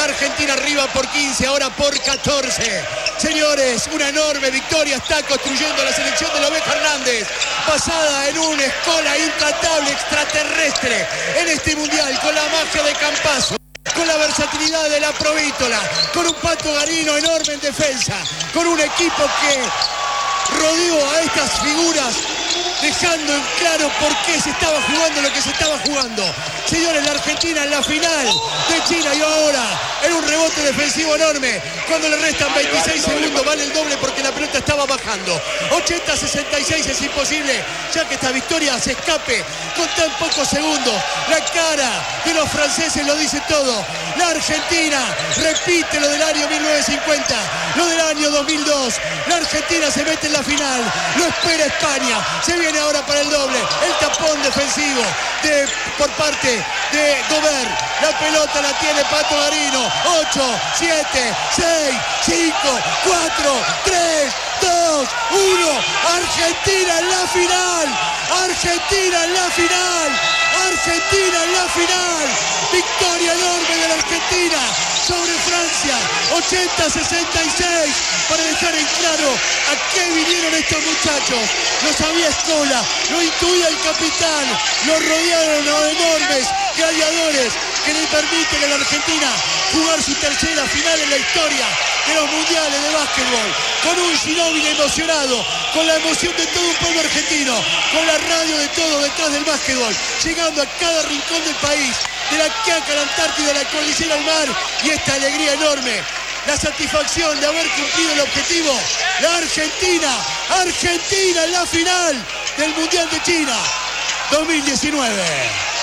La Argentina arriba por 15, ahora por 14. Señores, una enorme victoria está construyendo la selección de la Oveja Hernández, basada en una escuela intratable extraterrestre en este mundial, con la magia de Campazzo, con la versatilidad de la Provítola, con un Pato Garino enorme en defensa, con un equipo que rodeó a estas figuras, dejando en claro por qué se estaba jugando lo que se estaba jugando. Señores, la Argentina en la final de China, y ahora en un rebote defensivo enorme, cuando le restan 26 segundos, vale el doble porque la pelota estaba bajando. 80-66 es imposible, ya que esta victoria se escape con tan pocos segundos. La cara de los franceses lo dice todo. La Argentina repite lo del año 1950, lo del año 2002. La Argentina se mete en la final, lo espera España, se viene ahora para el doble, el tapón defensivo por parte de Gobert. La pelota la tiene Pato Garino. 8, 7, 6, 5, 4, 3, 2, 1. Argentina en la final. Argentina en la final. Argentina en la final. Victoria enorme de la Argentina sobre Francia. 80-66. Para dejar en claro a qué vinieron estos muchachos. Lo sabía Scola, lo intuía el capitán. Lo rodearon los enormes gladiadores que le permiten a la Argentina jugar su tercera final en la historia de los mundiales de básquetbol, con un Ginóbili emocionado, con la emoción de todo un pueblo argentino, con la radio de todo detrás del básquetbol, llegando a cada rincón del país, de la Quiaca a la Antártida, de la cordillera al mar, y esta alegría enorme, la satisfacción de haber cumplido el objetivo. La Argentina en la final del Mundial de China 2019.